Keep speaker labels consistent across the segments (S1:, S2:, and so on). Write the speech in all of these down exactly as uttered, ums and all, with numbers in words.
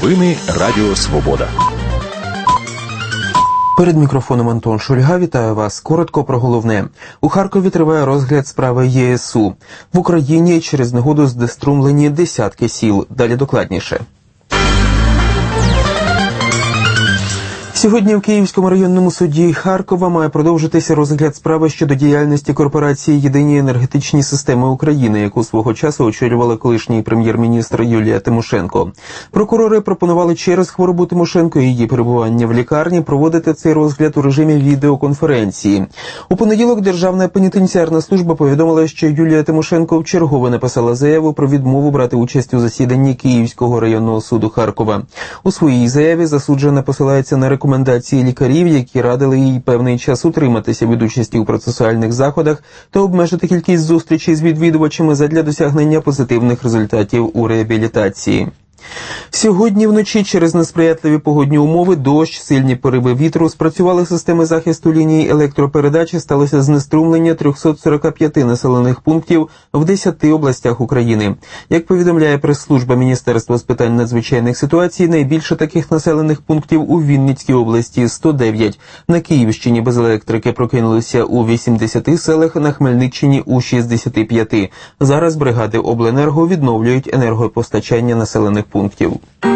S1: Новини Радіо Свобода.
S2: Перед мікрофоном Антон Шульга. Вітаю вас. Коротко про головне. У Харкові триває розгляд справи Є С У. В Україні через негоду знеструмлені десятки сіл. Далі докладніше. Сьогодні в Київському районному суді Харкова має продовжитися розгляд справи щодо діяльності корпорації «Єдині енергетичні системи України», яку свого часу очолювала колишній прем'єр-міністр Юлія Тимошенко. Прокурори пропонували через хворобу Тимошенко і її перебування в лікарні проводити цей розгляд у режимі відеоконференції. У понеділок Державна пенітенціарна служба повідомила, що Юлія Тимошенко вчергове написала заяву про відмову брати участь у засіданні Київського районного суду Харкова. У своїй заяві засуджена посилається на рекомендації рекомендації лікарів, які радили їй певний час утриматися від участі у процесуальних заходах та обмежити кількість зустрічей з відвідувачами задля досягнення позитивних результатів у реабілітації. Сьогодні вночі через несприятливі погодні умови, дощ, сильні пориви вітру, спрацювали системи захисту лінії електропередачі, сталося знеструмлення триста сорок п'ять населених пунктів в десяти областях України. Як повідомляє прес-служба Міністерства з питань надзвичайних ситуацій, найбільше таких населених пунктів у Вінницькій області – сто дев'ять. На Київщині без електрики прокинулися у вісімдесяти селах, на Хмельниччині – у шістдесяти п'яти. Зараз бригади обленерго відновлюють енергопостачання населених пунктів.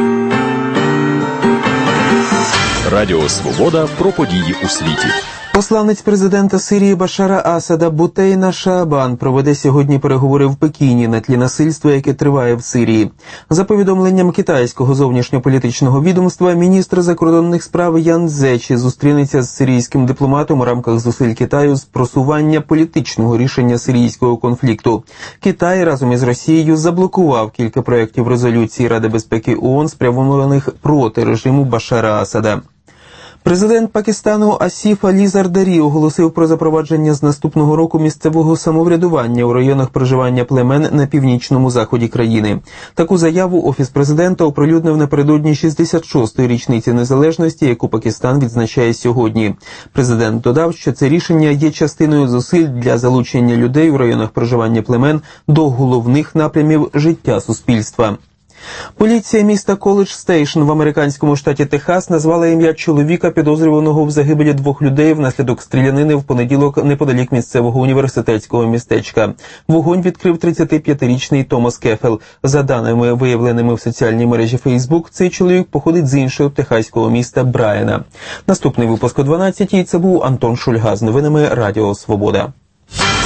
S1: Радіо Свобода про події у світі.
S2: Посланець президента Сирії Башара Асада Бутейна Шаабан проведе сьогодні переговори в Пекіні на тлі насильства, яке триває в Сирії. За повідомленням китайського зовнішньополітичного відомства, міністр закордонних справ Ян Цзечі зустрінеться з сирійським дипломатом у рамках зусиль Китаю з просування політичного рішення сирійського конфлікту. Китай разом із Росією заблокував кілька проєктів резолюції Ради безпеки ООН, спрямованих проти режиму Башара Асада. Президент Пакистану Асіф Алі Зардарі оголосив про запровадження з наступного року місцевого самоврядування у районах проживання племен на північному заході країни. Таку заяву Офіс президента оприлюднив напередодні шістдесят шостої річниці незалежності, яку Пакистан відзначає сьогодні. Президент додав, що це рішення є частиною зусиль для залучення людей у районах проживання племен до головних напрямів життя суспільства. Поліція міста Коледж Стейшн в американському штаті Техас назвала ім'я чоловіка, підозрюваного в загибелі двох людей внаслідок стрілянини в понеділок неподалік місцевого університетського містечка. Вогонь відкрив тридцятип'ятирічний Томас Кефел. За даними, виявленими в соціальній мережі Фейсбук, цей чоловік походить з іншого техаського міста Брайана. Наступний випуск о дванадцятій. Це був Антон Шульга з новинами Радіо Свобода.